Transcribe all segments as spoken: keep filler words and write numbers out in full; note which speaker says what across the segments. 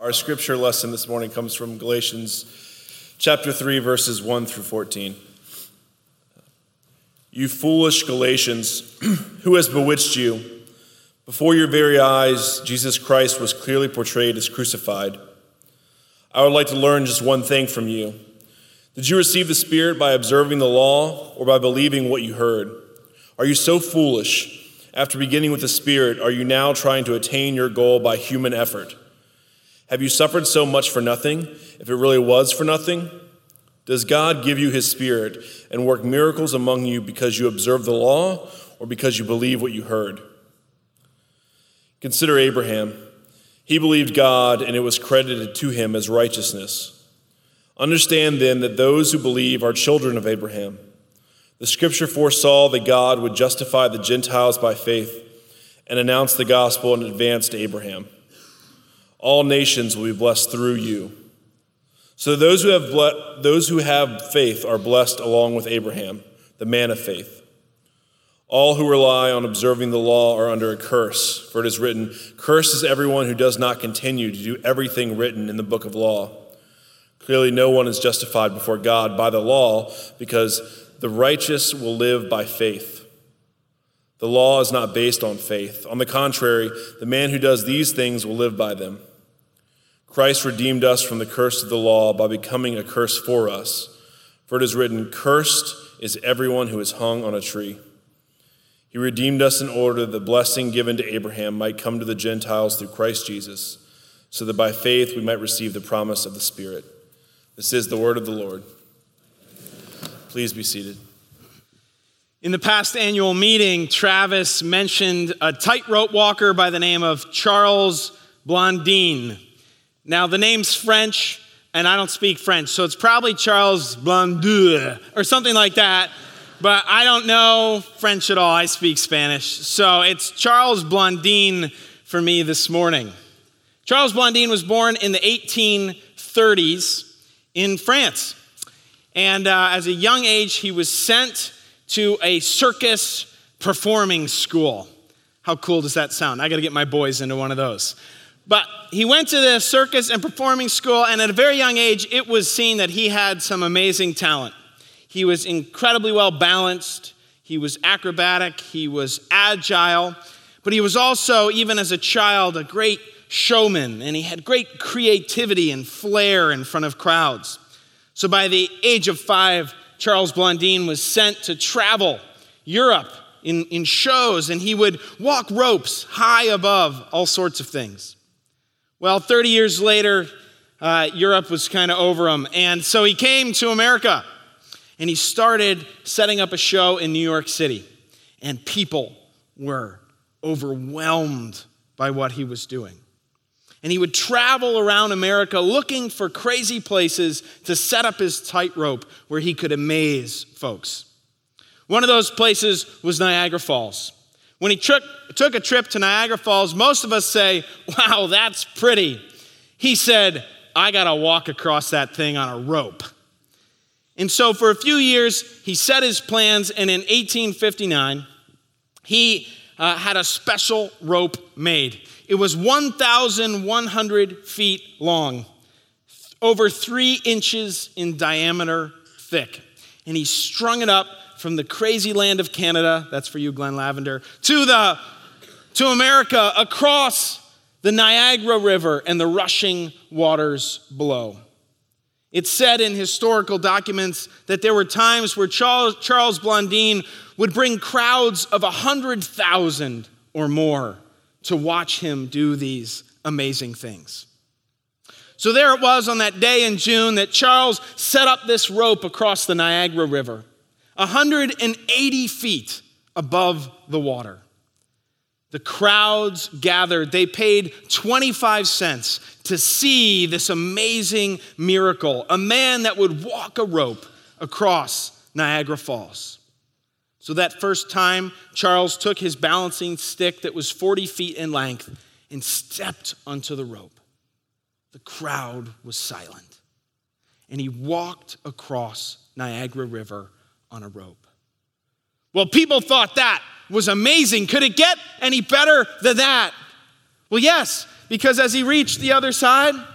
Speaker 1: Our scripture lesson this morning comes from Galatians chapter three, verses one through fourteen. You foolish Galatians, who has bewitched you? Before your very eyes, Jesus Christ was clearly portrayed as crucified. I would like to learn just one thing from you. Did you receive the Spirit by observing the law or by believing what you heard? Are you so foolish? After beginning with the Spirit, are you now trying to attain your goal by human effort? Have you suffered so much for nothing, if it really was for nothing? Does God give you his Spirit and work miracles among you because you observe the law or because you believe what you heard? Consider Abraham. He believed God, and it was credited to him as righteousness. Understand then that those who believe are children of Abraham. The scripture foresaw that God would justify the Gentiles by faith and announce the gospel in advance to Abraham. All nations will be blessed through you. So those who have ble- those who have faith are blessed along with Abraham, the man of faith. All who rely on observing the law are under a curse, for it is written, "Cursed is everyone who does not continue to do everything written in the book of law." Clearly, no one is justified before God by the law, because the righteous will live by faith. The law is not based on faith. On the contrary, the man who does these things will live by them. Christ redeemed us from the curse of the law by becoming a curse for us. For it is written, "Cursed is everyone who is hung on a tree." He redeemed us in order that the blessing given to Abraham might come to the Gentiles through Christ Jesus, so that by faith we might receive the promise of the Spirit. This is the word of the Lord. Please be seated.
Speaker 2: In the past annual meeting, Travis mentioned a tightrope walker by the name of Charles Blondin. Now, the name's French, and I don't speak French, so it's probably Charles Blondin or something like that, but I don't know French at all. I speak Spanish, so it's Charles Blondin for me this morning. Charles Blondin was born in the eighteen thirties in France, and uh, as a young age, he was sent to a circus performing school. How cool does that sound? I got to get my boys into one of those. But he went to the circus and performing school, and at a very young age, it was seen that he had some amazing talent. He was incredibly well balanced. He was acrobatic. He was agile. But he was also, even as a child, a great showman, and he had great creativity and flair in front of crowds. So by the age of five, Charles Blondin was sent to travel Europe in, in shows, and he would walk ropes high above all sorts of things. Well, thirty years later, uh, Europe was kind of over him, and so he came to America, and he started setting up a show in New York City, and people were overwhelmed by what he was doing. And he would travel around America looking for crazy places to set up his tightrope where he could amaze folks. One of those places was Niagara Falls. When he took, took a trip to Niagara Falls, most of us say, "Wow, that's pretty." He said, "I got to walk across that thing on a rope." And so for a few years, he set his plans, and in eighteen fifty-nine, he uh, had a special rope made. It was one thousand one hundred feet long, over three inches in diameter thick. And he strung it up from the crazy land of Canada, that's for you, Glenn Lavender, to, the, to America, across the Niagara River and the rushing waters below. It's said in historical documents that there were times where Charles, Charles Blondin would bring crowds of one hundred thousand or more to watch him do these amazing things. So there it was on that day in June that Charles set up this rope across the Niagara River, one hundred eighty feet above the water. The crowds gathered. They paid twenty-five cents to see this amazing miracle, a man that would walk a rope across Niagara Falls. So that first time, Charles took his balancing stick that was forty feet in length and stepped onto the rope. The crowd was silent, and he walked across Niagara River on a rope. Well, people thought that was amazing. Could it get any better than that? Well, yes, because as he reached the other side,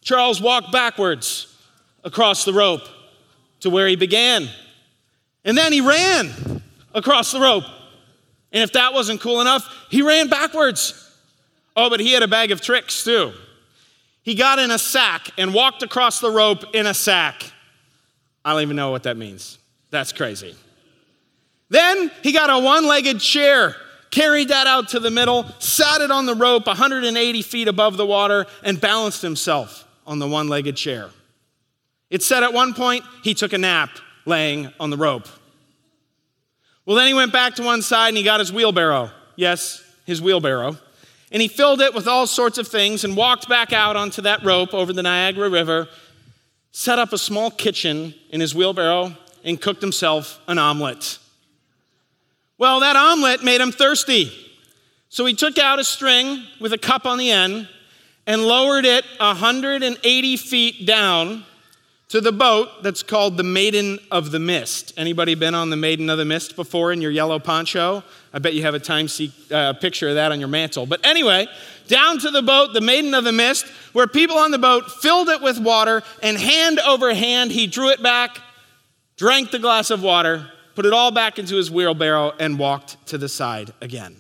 Speaker 2: Charles walked backwards across the rope to where he began. And then he ran across the rope. And if that wasn't cool enough, he ran backwards. Oh, but he had a bag of tricks too. He got in a sack and walked across the rope in a sack. I don't even know what that means. That's crazy. Then he got a one-legged chair, carried that out to the middle, sat it on the rope one hundred eighty feet above the water, and balanced himself on the one-legged chair. It said at one point he took a nap laying on the rope. Well, then he went back to one side and he got his wheelbarrow. Yes, his wheelbarrow. And he filled it with all sorts of things and walked back out onto that rope over the Niagara River, set up a small kitchen in his wheelbarrow, and cooked himself an omelet. Well, that omelet made him thirsty. So he took out a string with a cup on the end and lowered it one hundred eighty feet down to the boat that's called the Maiden of the Mist. Anybody been on the Maiden of the Mist before in your yellow poncho? I bet you have a time see, uh, picture of that on your mantle. But anyway, down to the boat, the Maiden of the Mist, where people on the boat filled it with water, and hand over hand, he drew it back, drank the glass of water, put it all back into his wheelbarrow, and walked to the side again.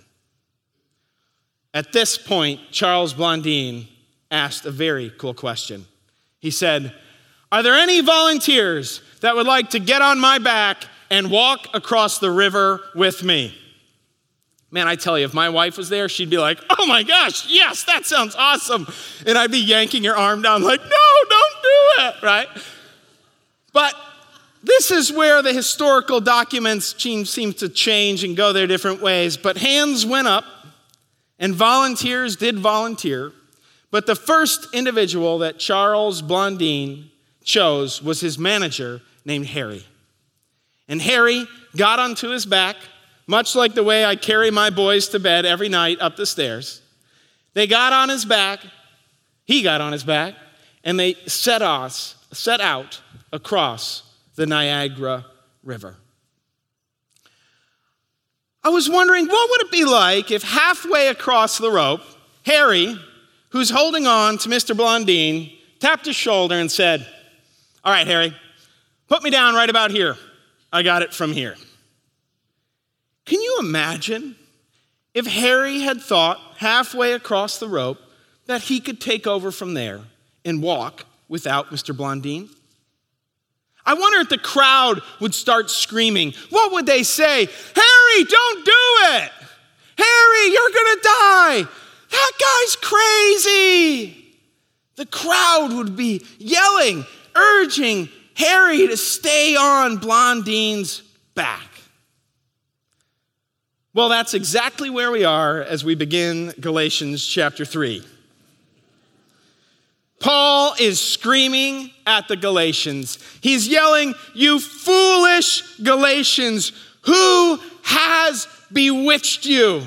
Speaker 2: At this point, Charles Blondin asked a very cool question. He said, "Are there any volunteers that would like to get on my back and walk across the river with me?" Man, I tell you, if my wife was there, she'd be like, "Oh my gosh, yes, that sounds awesome." And I'd be yanking her arm down like, "No, don't do it," right? But this is where the historical documents seem to change and go their different ways. But hands went up and volunteers did volunteer. But the first individual that Charles Blondin chose was his manager named Harry. And Harry got onto his back, much like the way I carry my boys to bed every night up the stairs. They got on his back, he got on his back, and they set us, set out across the Niagara River. I was wondering, what would it be like if halfway across the rope, Harry, who's holding on to Mister Blondin, tapped his shoulder and said, "All right, Harry, put me down right about here. I got it from here." Can you imagine if Harry had thought halfway across the rope that he could take over from there and walk without Mister Blondin? I wonder if the crowd would start screaming. What would they say? "Harry, don't do it! Harry, you're gonna die! That guy's crazy!" The crowd would be yelling, urging Harry to stay on Blondin's back. Well, that's exactly where we are as we begin Galatians chapter three. Paul is screaming at the Galatians. He's yelling, "You foolish Galatians, who has bewitched you?"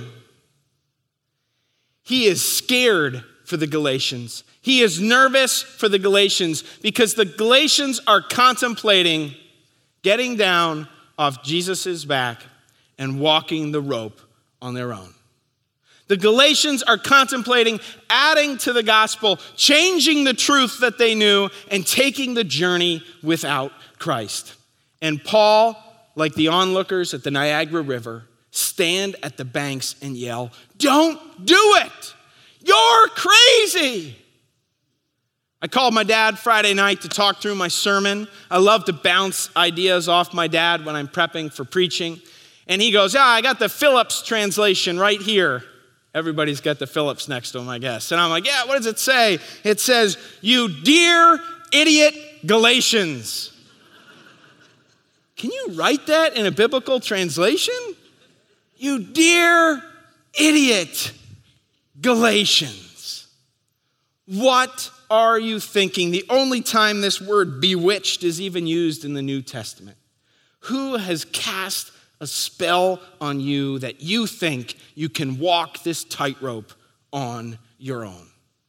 Speaker 2: He is scared for the Galatians. He is nervous for the Galatians because the Galatians are contemplating getting down off Jesus' back and walking the rope on their own. The Galatians are contemplating adding to the gospel, changing the truth that they knew, and taking the journey without Christ. And Paul, like the onlookers at the Niagara River, stand at the banks and yell, "Don't do it! You're crazy!" I called my dad Friday night to talk through my sermon. I love to bounce ideas off my dad when I'm prepping for preaching. And he goes, "Yeah, I got the Phillips translation right here." Everybody's got the Phillips next to him, I guess. And I'm like, "Yeah, what does it say?" It says, "You dear idiot Galatians." Can you write that in a biblical translation? You dear idiot Galatians. What are you thinking? The only time this word bewitched is even used in the New Testament. Who has cast a spell on you that you think you can walk this tightrope on your own?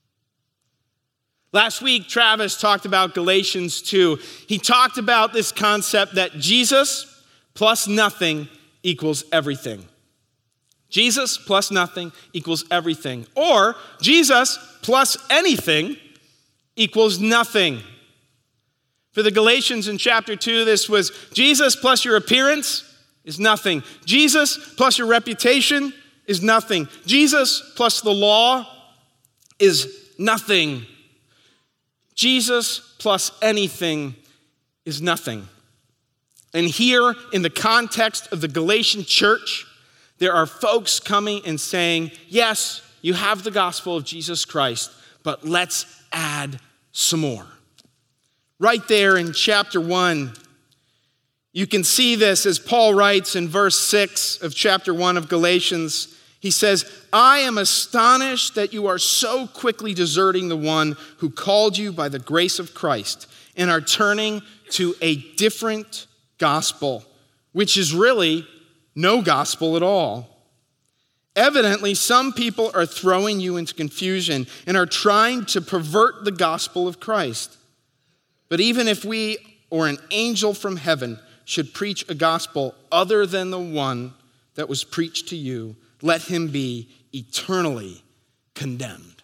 Speaker 2: Last week, Travis talked about Galatians two. He talked about this concept that Jesus plus nothing equals everything. Jesus plus nothing equals everything. Or Jesus plus anything equals nothing. For the Galatians in chapter two, this was Jesus plus your appearance is nothing. Jesus plus your reputation is nothing. Jesus plus the law is nothing. Jesus plus anything is nothing. And here, in the context of the Galatian church, there are folks coming and saying, yes, you have the gospel of Jesus Christ, but let's add some more. Right there in chapter one, you can see this as Paul writes in verse six of chapter one of Galatians. He says, I am astonished that you are so quickly deserting the one who called you by the grace of Christ and are turning to a different gospel, which is really no gospel at all. Evidently, some people are throwing you into confusion and are trying to pervert the gospel of Christ. But even if we or an angel from heaven should preach a gospel other than the one that was preached to you, let him be eternally condemned.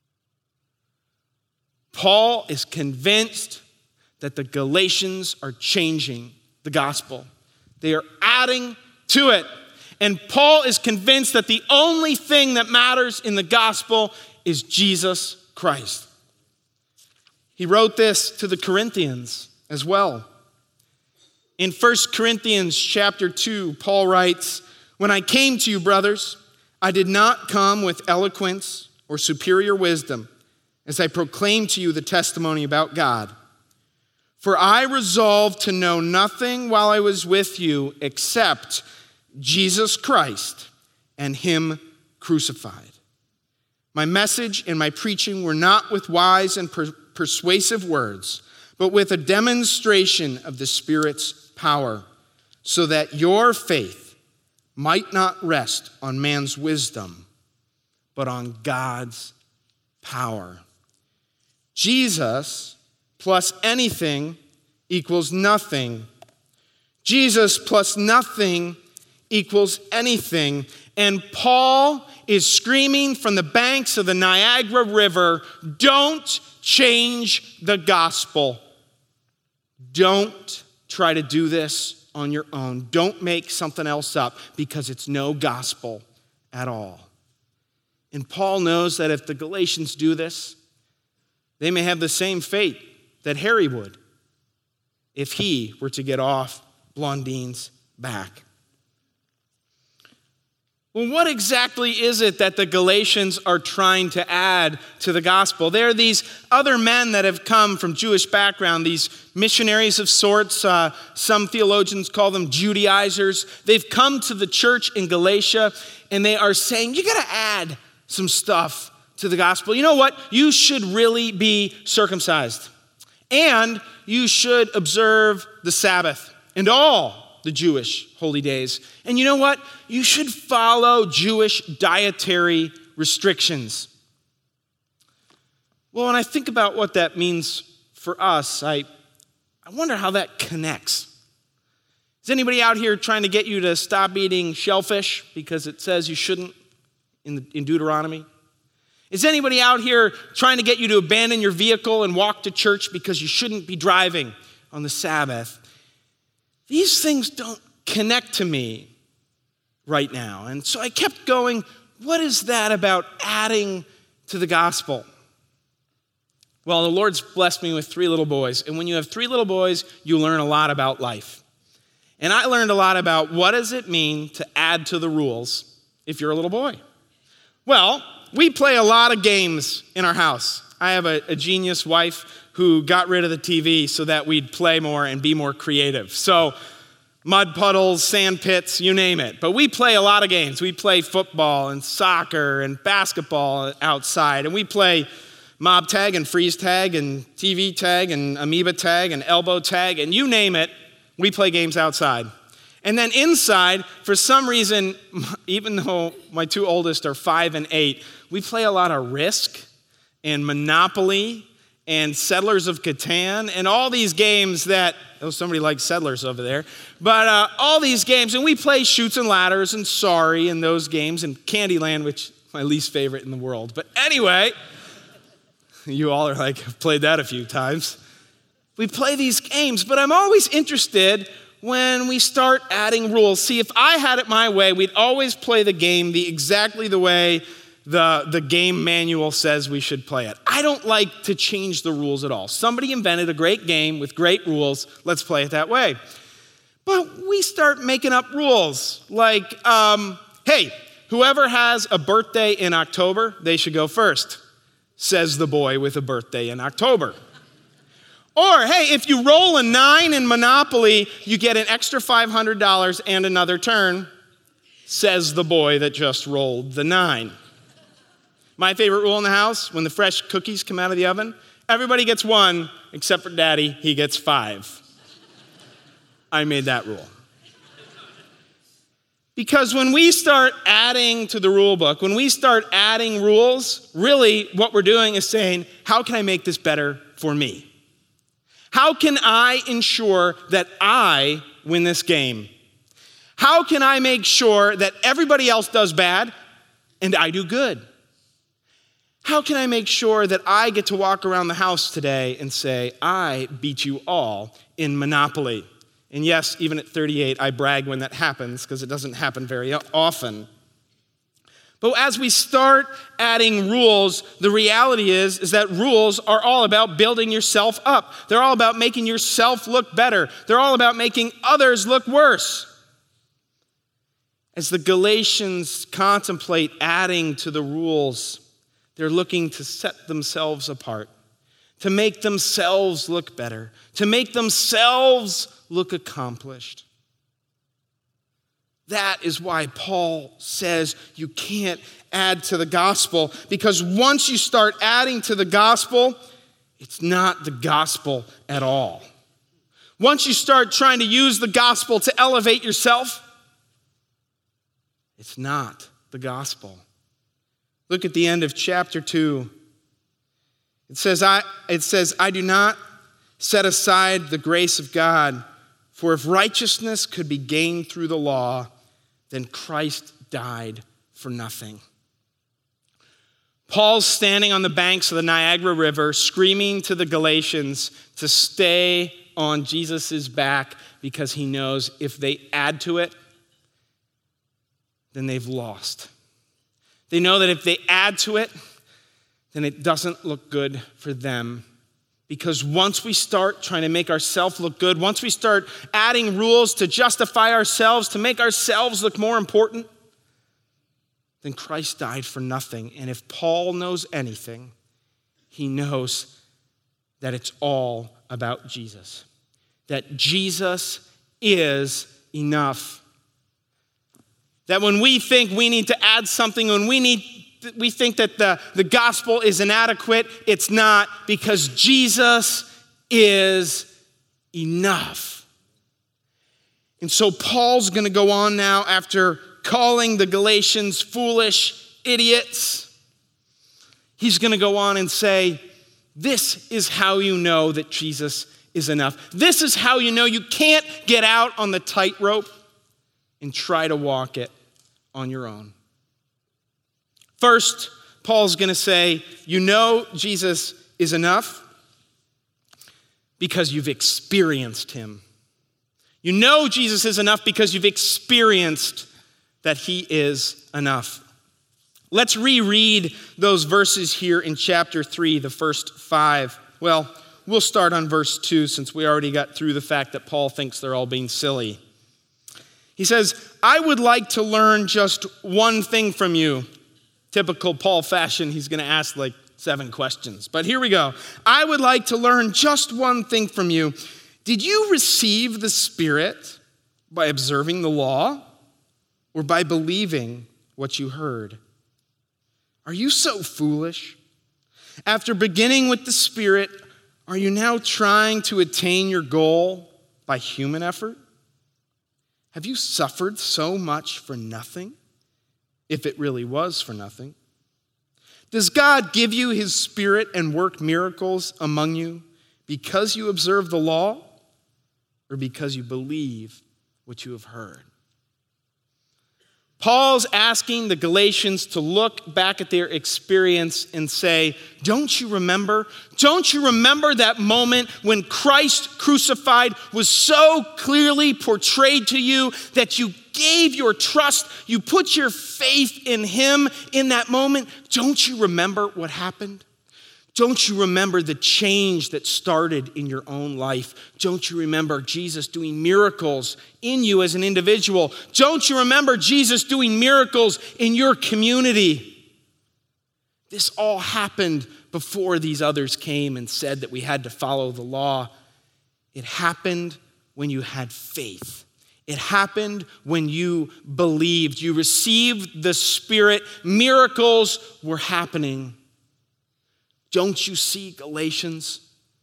Speaker 2: Paul is convinced that the Galatians are changing the gospel. They are adding to it. And Paul is convinced that the only thing that matters in the gospel is Jesus Christ. He wrote this to the Corinthians as well. In First Corinthians chapter two, Paul writes, when I came to you, brothers, I did not come with eloquence or superior wisdom as I proclaimed to you the testimony about God. For I resolved to know nothing while I was with you except Jesus Christ and him crucified. My message and my preaching were not with wise and per- persuasive words, but with a demonstration of the Spirit's power, so that your faith might not rest on man's wisdom, but on God's power. Jesus plus anything equals nothing. Jesus plus nothing equals anything. And Paul is screaming from the banks of the Niagara River, don't change the gospel. Don't try to do this on your own. Don't make something else up because it's no gospel at all. And Paul knows that if the Galatians do this, they may have the same fate that Harry would if he were to get off Blondine's back. Well, what exactly is it that the Galatians are trying to add to the gospel? There are these other men that have come from Jewish background, these missionaries of sorts. Uh, some theologians call them Judaizers. They've come to the church in Galatia, and they are saying, you got to add some stuff to the gospel. You know what? You should really be circumcised. And you should observe the Sabbath and all the Jewish holy days. And you know what? You should follow Jewish dietary restrictions. Well, when I think about what that means for us, I, I wonder how that connects. Is anybody out here trying to get you to stop eating shellfish because it says you shouldn't in, the, in Deuteronomy? Is anybody out here trying to get you to abandon your vehicle and walk to church because you shouldn't be driving on the Sabbath? These things don't connect to me right now. And so I kept going, what is that about adding to the gospel? Well, the Lord's blessed me with three little boys. And when you have three little boys, you learn a lot about life. And I learned a lot about what does it mean to add to the rules if you're a little boy. Well, we play a lot of games in our house. I have a, a genius wife who got rid of the T V so that we'd play more and be more creative. So mud puddles, sand pits, you name it. But we play a lot of games. We play football and soccer and basketball outside. And we play mob tag and freeze tag and T V tag and amoeba tag and elbow tag and you name it, we play games outside. And then inside, for some reason, even though my two oldest are five and eight, we play a lot of Risk and Monopoly and Settlers of Catan and all these games that, oh, somebody likes Settlers over there, but uh, all these games, and we play Chutes and Ladders and Sorry and those games and Candyland, which is my least favorite in the world. But anyway, You all are like, I've played that a few times. We play these games, but I'm always interested when we start adding rules. See, if I had it my way, we'd always play the game the exactly the way the, the game manual says we should play it. I don't like to change the rules at all. Somebody invented a great game with great rules. Let's play it that way. But we start making up rules like, um, hey, whoever has a birthday in October, they should go first, says the boy with a birthday in October. Or, hey, if you roll a nine in Monopoly, you get an extra five hundred dollars and another turn, says the boy that just rolled the nine. My favorite rule in the house, when the fresh cookies come out of the oven, everybody gets one, except for Daddy, he gets five. I made that rule. Because when we start adding to the rule book, when we start adding rules, really what we're doing is saying, how can I make this better for me? How can I ensure that I win this game? How can I make sure that everybody else does bad and I do good? How can I make sure that I get to walk around the house today and say, I beat you all in Monopoly? And yes, even at thirty-eight, I brag when that happens because it doesn't happen very often. But as we start adding rules, the reality is, is that rules are all about building yourself up. They're all about making yourself look better. They're all about making others look worse. As the Galatians contemplate adding to the rules, they're looking to set themselves apart, to make themselves look better, to make themselves look accomplished. That is why Paul says you can't add to the gospel, because once you start adding to the gospel, it's not the gospel at all. Once you start trying to use the gospel to elevate yourself, it's not the gospel. Look at the end of chapter two. It says, I, it says, I do not set aside the grace of God, for if righteousness could be gained through the law, then Christ died for nothing. Paul's standing on the banks of the Niagara River, screaming to the Galatians to stay on Jesus' back because he knows if they add to it, then they've lost. They know that if they add to it, then it doesn't look good for them. Because once we start trying to make ourselves look good, once we start adding rules to justify ourselves, to make ourselves look more important, then Christ died for nothing. And if Paul knows anything, he knows that it's all about Jesus. That Jesus is enough. That when we think we need to add something, when we need we think that the, the gospel is inadequate, it's not, because Jesus is enough. And so Paul's going to go on now, after calling the Galatians foolish idiots, he's going to go on and say, this is how you know that Jesus is enough. This is how you know you can't get out on the tightrope and try to walk it on your own. First, Paul's going to say, you know Jesus is enough because you've experienced him. You know Jesus is enough because you've experienced that he is enough. Let's reread those verses here in chapter three, the first five. Well, we'll start on verse two since we already got through the fact that Paul thinks they're all being silly. He says, I would like to learn just one thing from you. Typical Paul fashion, he's going to ask like seven questions. But here we go. I would like to learn just one thing from you. Did you receive the Spirit by observing the law or by believing what you heard? Are you so foolish? After beginning with the Spirit, are you now trying to attain your goal by human effort? Have you suffered so much for nothing? If it really was for nothing. Does God give you his Spirit and work miracles among you because you observe the law or because you believe what you have heard? Paul's asking the Galatians to look back at their experience and say, don't you remember? Don't you remember that moment when Christ crucified was so clearly portrayed to you that you gave your trust, you put your faith in him in that moment? Don't you remember what happened? Don't you remember the change that started in your own life? Don't you remember Jesus doing miracles in you as an individual? Don't you remember Jesus doing miracles in your community? This all happened before these others came and said that we had to follow the law. It happened when you had faith. It happened when you believed. You received the Spirit. Miracles were happening. Don't you see, Galatians,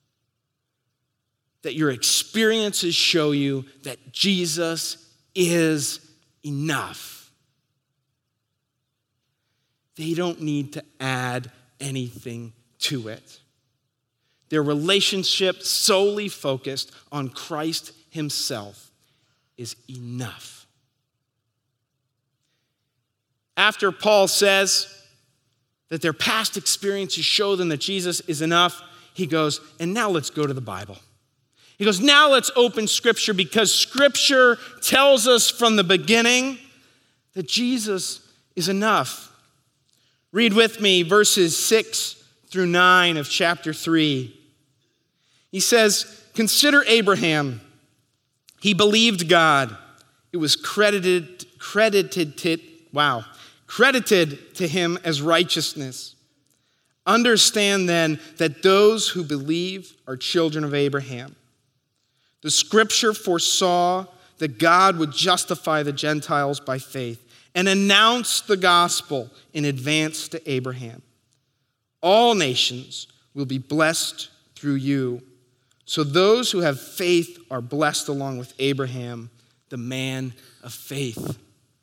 Speaker 2: that your experiences show you that Jesus is enough? They don't need to add anything to it. Their relationship solely focused on Christ himself is enough. After Paul says that their past experiences show them that Jesus is enough, he goes, and now let's go to the Bible. He goes, now let's open Scripture, because Scripture tells us from the beginning that Jesus is enough. Read with me verses six through nine of chapter three. He says, consider Abraham. He believed God. It was credited, credited, to, wow, credited to him as righteousness. Understand then that those who believe are children of Abraham. The Scripture foresaw that God would justify the Gentiles by faith and announce the gospel in advance to Abraham. All nations will be blessed through you. So those who have faith are blessed along with Abraham, the man of faith.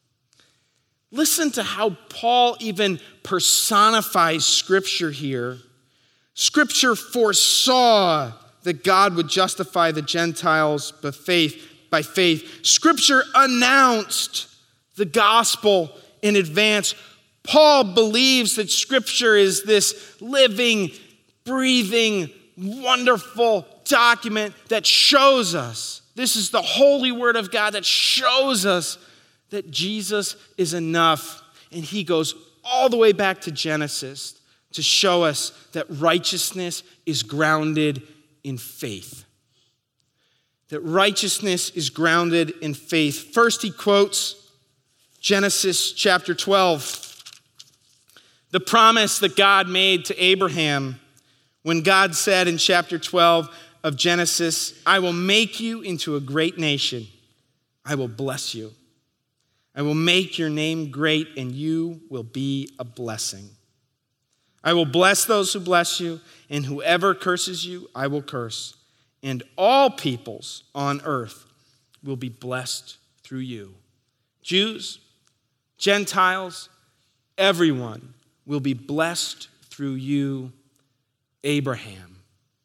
Speaker 2: Listen to how Paul even personifies Scripture here. Scripture foresaw that God would justify the Gentiles by faith. By faith. Scripture announced the gospel in advance. Paul believes that Scripture is this living, breathing, wonderful document that shows us. This is the holy word of God that shows us that Jesus is enough. And he goes all the way back to Genesis to show us that righteousness is grounded in faith. That righteousness is grounded in faith. First, he quotes Genesis chapter twelve, the promise that God made to Abraham when God said in chapter twelve of Genesis, I will make you into a great nation. I will bless you. I will make your name great, and you will be a blessing. I will bless those who bless you, and whoever curses you, I will curse. And all peoples on earth will be blessed through you. Jews, Gentiles, everyone will be blessed through you, Abraham.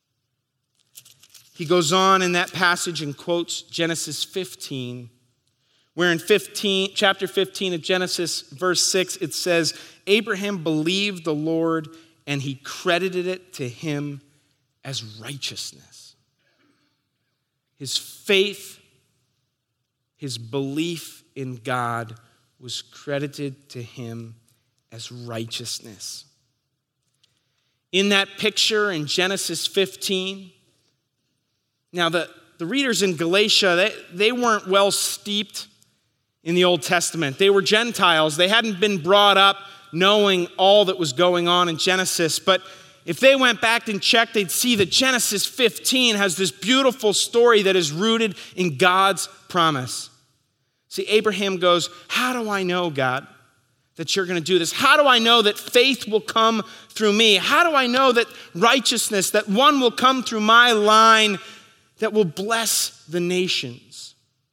Speaker 2: He goes on in that passage and quotes Genesis fifteen, where in fifteen, chapter fifteen of Genesis, verse six, it says, Abraham believed the Lord, and he credited it to him as righteousness. His faith, his belief in God was credited to him as righteousness. In that picture in Genesis fifteen, now the, the readers in Galatia, they, they weren't well steeped in the Old Testament. They were Gentiles. They hadn't been brought up knowing all that was going on in Genesis. But if they went back and checked, they'd see that Genesis fifteen has this beautiful story that is rooted in God's promise. See, Abraham goes, how do I know, God, that you're going to do this? How do I know that faith will come through me? How do I know that righteousness, that one will come through my line that will bless the nations?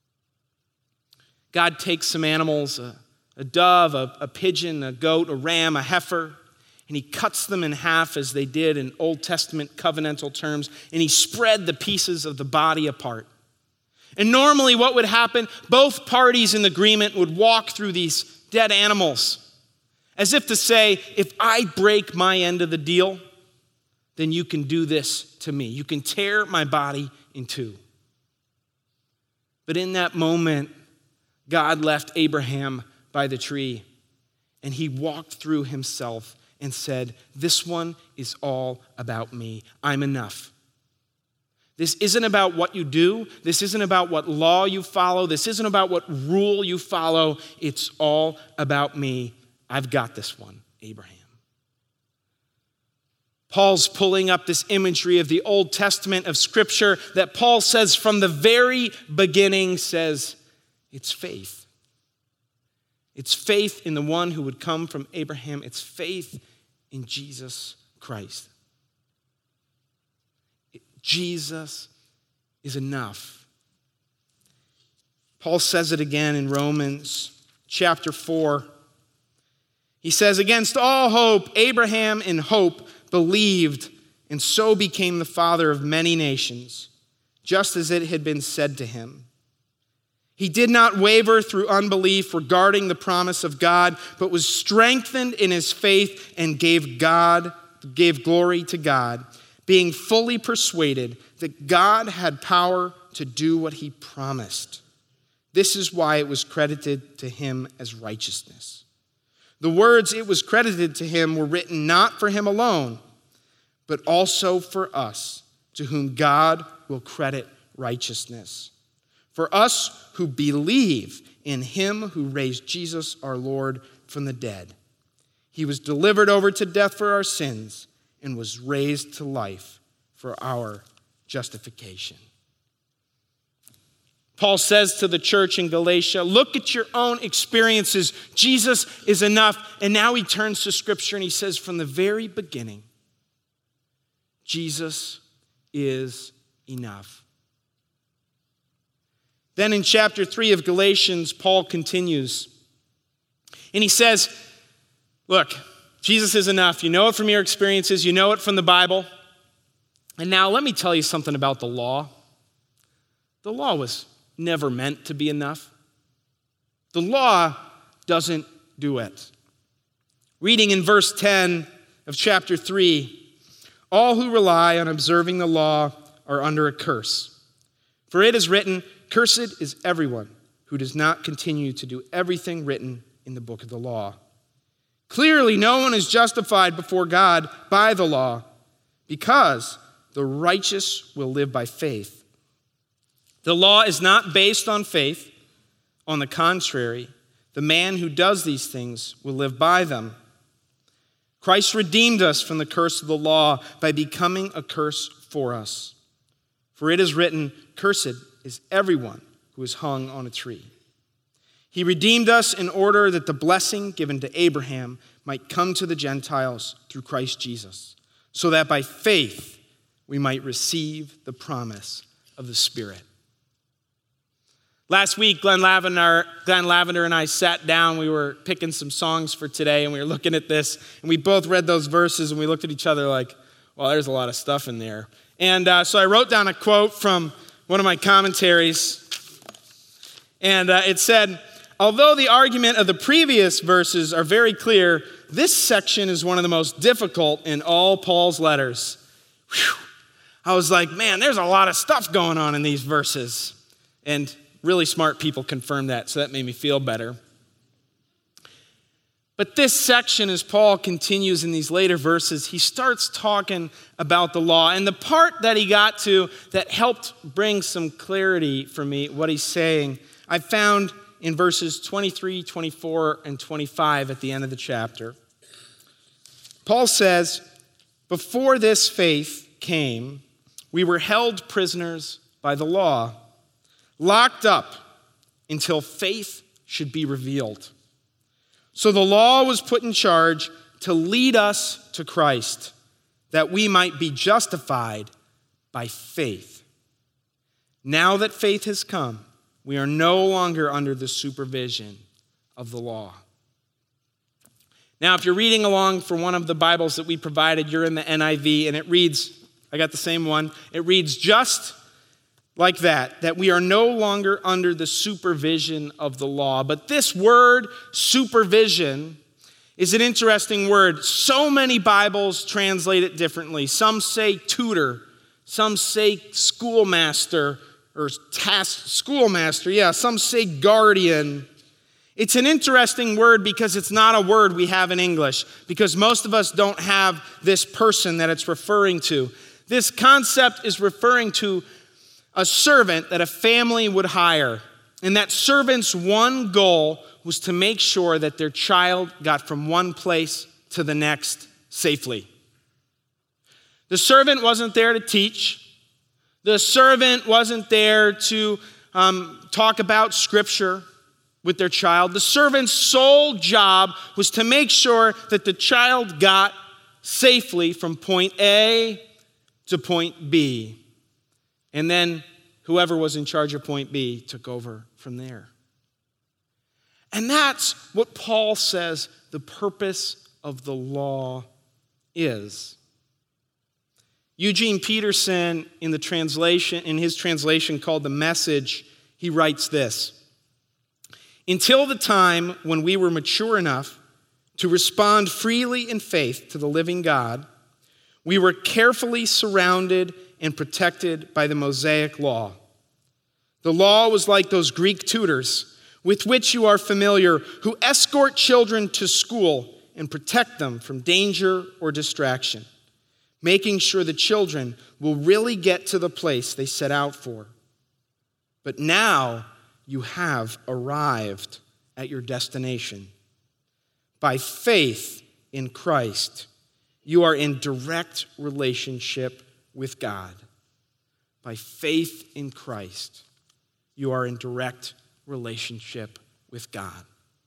Speaker 2: God takes some animals, a, a dove, a, a pigeon, a goat, a ram, a heifer, and he cuts them in half as they did in Old Testament covenantal terms, and he spread the pieces of the body apart. And normally what would happen, both parties in the agreement would walk through these dead animals, as if to say, if I break my end of the deal, then you can do this to me. You can tear my body in two. But in that moment, God left Abraham by the tree, and he walked through himself and said, this one is all about me. I'm enough. This isn't about what you do. This isn't about what law you follow. This isn't about what rule you follow. It's all about me. I've got this one, Abraham. Paul's pulling up this imagery of the Old Testament of Scripture that Paul says from the very beginning says, it's faith. It's faith in the one who would come from Abraham. It's faith in Jesus Christ. Jesus is enough. Paul says it again in Romans chapter four. He says, against all hope, Abraham in hope believed, and so became the father of many nations, just as it had been said to him. He did not waver through unbelief regarding the promise of God, but was strengthened in his faith and gave God, gave glory to God, being fully persuaded that God had power to do what he promised. This is why it was credited to him as righteousness. The words it was credited to him were written not for him alone, but also for us, to whom God will credit righteousness. For us who believe in him who raised Jesus our Lord from the dead. He was delivered over to death for our sins and was raised to life for our justification. Paul says to the church in Galatia, look at your own experiences. Jesus is enough. And now he turns to Scripture and he says, from the very beginning, Jesus is enough. Then in chapter three of Galatians, Paul continues. And he says, look, Jesus is enough. You know it from your experiences. You know it from the Bible. And now let me tell you something about the law. The law was never meant to be enough. The law doesn't do it. Reading in verse ten of chapter three, all who rely on observing the law are under a curse. For it is written, cursed is everyone who does not continue to do everything written in the book of the law. Clearly, no one is justified before God by the law, because the righteous will live by faith. The law is not based on faith. On the contrary, the man who does these things will live by them. Christ redeemed us from the curse of the law by becoming a curse for us. For it is written, cursed is everyone who is hung on a tree. He redeemed us in order that the blessing given to Abraham might come to the Gentiles through Christ Jesus, so that by faith we might receive the promise of the Spirit. Last week, Glenn Lavender, Glenn Lavender and I sat down. We were picking some songs for today, and we were looking at this, and we both read those verses, and we looked at each other like, well, there's a lot of stuff in there. And uh, so I wrote down a quote from one of my commentaries, and uh, it said, although the argument of the previous verses are very clear, this section is one of the most difficult in all Paul's letters. Whew. I was like, man, there's a lot of stuff going on in these verses. And really smart people confirmed that, so that made me feel better. But this section, as Paul continues in these later verses, he starts talking about the law. And the part that he got to that helped bring some clarity for me, what he's saying, I found in verses twenty-three, twenty-four, and twenty-five at the end of the chapter. Paul says, before this faith came, we were held prisoners by the law, locked up until faith should be revealed. So the law was put in charge to lead us to Christ, that we might be justified by faith. Now that faith has come, we are no longer under the supervision of the law. Now, if you're reading along for one of the Bibles that we provided, you're in the N I V, and it reads, I got the same one, it reads, just like that, that we are no longer under the supervision of the law. But this word, supervision, is an interesting word. So many Bibles translate it differently. Some say tutor, some say schoolmaster, or task schoolmaster, yeah, some say guardian. It's an interesting word because it's not a word we have in English, because most of us don't have this person that it's referring to. This concept is referring to a servant that a family would hire. And that servant's one goal was to make sure that their child got from one place to the next safely. The servant wasn't there to teach. The servant wasn't there to um, talk about scripture with their child. The servant's sole job was to make sure that the child got safely from point A to point B. And then whoever was in charge of point B took over from there. And that's what Paul says the purpose of the law is. Eugene Peterson, in the translation, in his translation called The Message, he writes this: "Until the time when we were mature enough to respond freely in faith to the living God, we were carefully surrounded and protected by the Mosaic law. The law was like those Greek tutors with which you are familiar, who escort children to school and protect them from danger or distraction, making sure the children will really get to the place they set out for. But now you have arrived at your destination. By faith in Christ, you are in direct relationship with God. By faith in Christ, you are in direct relationship with God."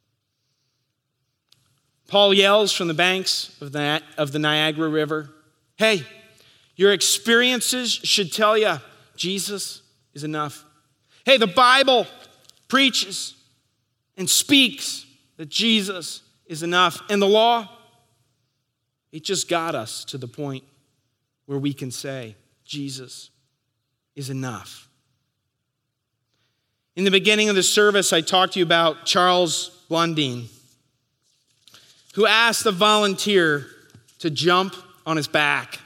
Speaker 2: Paul yells from the banks of the, of the Niagara River, "Hey, your experiences should tell you Jesus is enough. Hey, the Bible preaches and speaks that Jesus is enough. And the law, it just got us to the point where we can say Jesus is enough." In the beginning of the service, I talked to you about Charles Blondin, who asked a volunteer to jump on his back.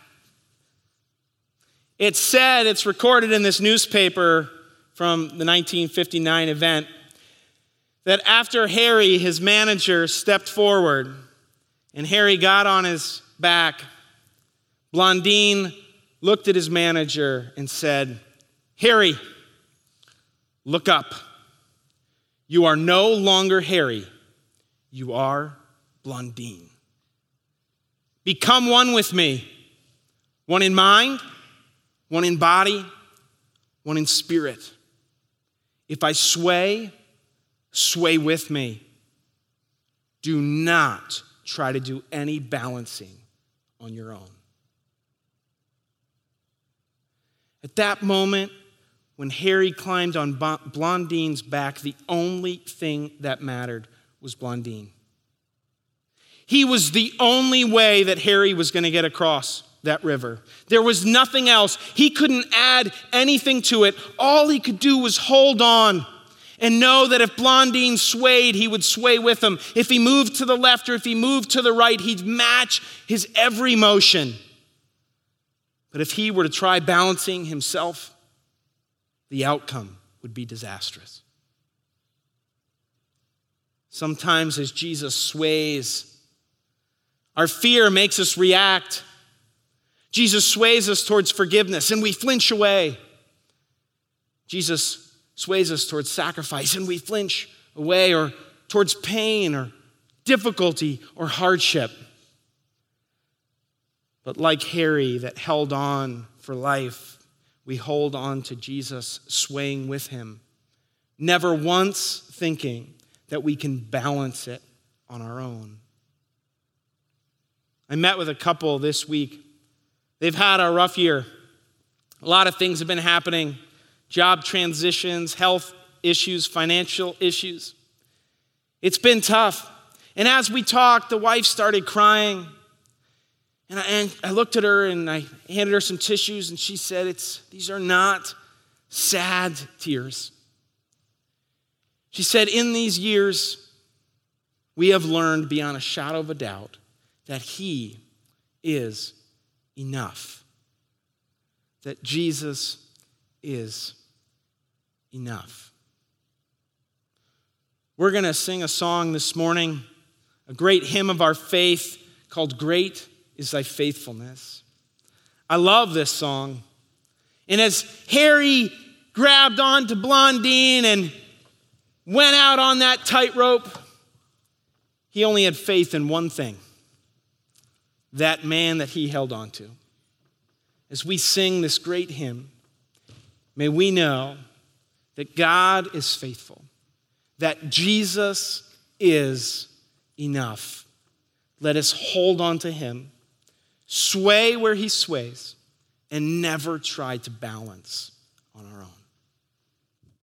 Speaker 2: It's said, it's recorded in this newspaper from the nineteen fifty-nine event, that after Harry, his manager, stepped forward and Harry got on his back, Blondin looked at his manager and said, "Harry, look up. You are no longer Harry. You are Blondin. Become one with me, one in mind, one in body, one in spirit. If I sway, sway with me. Do not try to do any balancing on your own." At that moment, when Harry climbed on Blondin's back, the only thing that mattered was Blondin. He was the only way that Harry was going to get across that river. There was nothing else. He couldn't add anything to it. All he could do was hold on and know that if Blondin swayed, he would sway with him. If he moved to the left or if he moved to the right, he'd match his every motion. But if he were to try balancing himself, the outcome would be disastrous. Sometimes as Jesus sways, our fear makes us react. Jesus sways us towards forgiveness and we flinch away. Jesus sways us towards sacrifice and we flinch away, or towards pain or difficulty or hardship. But like Harry that held on for life, we hold on to Jesus, swaying with him, never once thinking that we can balance it on our own. I met with a couple this week. They've had a rough year. A lot of things have been happening. Job transitions, health issues, financial issues. It's been tough. And as we talked, the wife started crying. And I, and I looked at her and I handed her some tissues and she said, "It's these are not sad tears. She said, in these years, we have learned beyond a shadow of a doubt that he is enough. That Jesus is enough. We're going to sing a song this morning, a great hymn of our faith called Great is Thy Faithfulness. I love this song. And as Harry grabbed onto Blondine and went out on that tightrope, he only had faith in one thing, that man that he held on to. As we sing this great hymn, may we know that God is faithful, that Jesus is enough. Let us hold on to him, sway where he sways, and never try to balance on our own.